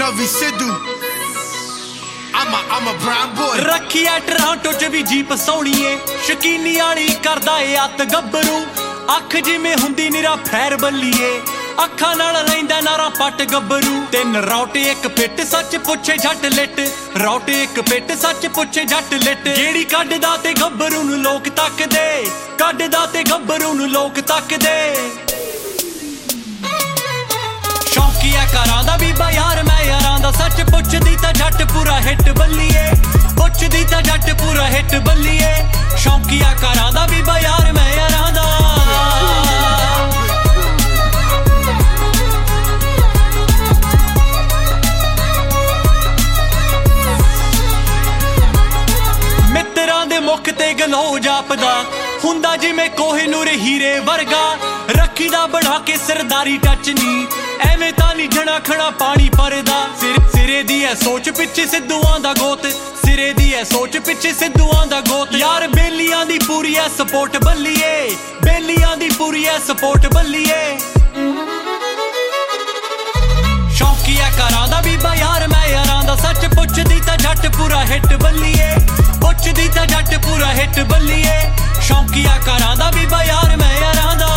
Navi Sidhu I'm a brown boy। रखी है Toronto च भी जीप सोहणीए शकीनी वाली करदा ए अत गब्बरू अख जिवें हुंदी निरा फैर बल्लीए अखां नाल लैंदा नारा पट गब्बरू तिन रौटे एक पिट सच पुछे झट लिट रौटे एक पिट सच पुछे झट लिट जेड़ी कड्डदा ते गब्बरू नूं लोक तकदे कड्डदा ते गब्बरू नूं लोक तकदे शौकीया घरां दा बीबा यार मैं यारां दा सच पुछदी तां झट पूरा हिट बल्लीए पुछदी तां झट पूरा हिट बल्लीए शौकीया घरां दा बीबा यार मैं यारां दा मित्रां दे मुख ते गलो जापदा हुंदा जिवें कोहिनूर हीरे वर्गा रखी दा बढ़ा के सरदारी टच नी एवें तां नी जणा खड़ा पानी भरदा सिरे दी है सोच पिछे सिद्धूआं दा गोत सिरे दी है सोच पिछे सिद्धूआं दा गोत यार बेलियां दी पूरी है सपोर्ट बल्लीए बेलियां दी पूरी है सपोर्ट बल्लीए शौकीया घरां दा बीबा यार मैं यारां दा सच पुछदी तां झट पूरा हिट बल्लीए पुछदी तां झट पूरा हिट बल्लीए शौकीया घरां दा बीबा यार मैं यारां दा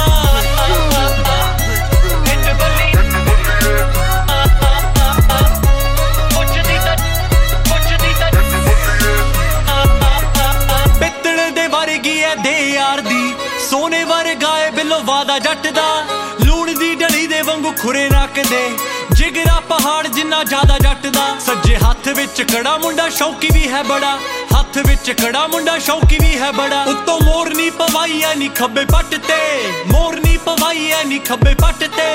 सोने वर्गा है बिलो वादा जट दा लूण दी डली दे वांगू खुरे नक दे जिगरा पहाड़ जिन्ना ज्यादा जट दा सज्जे हाथ विच कड़ा मुंडा शौकी भी है बड़ा हाथ विच कड़ा मुंडा शौकी भी है बड़ा उत्तों मोरनी पवाई है नी खब्बे पट ते मोरनी पवाई है नी खब्बे पट ते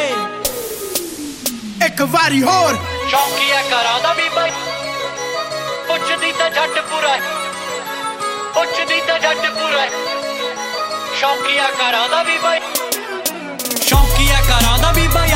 एक वारी होर शौकीया घरां दा भी बाई पुछदी तां झट पूरा पुछदी तां झट पूरा शौकीया घरां दा भी बाई शौकीया घरां दा भी बाई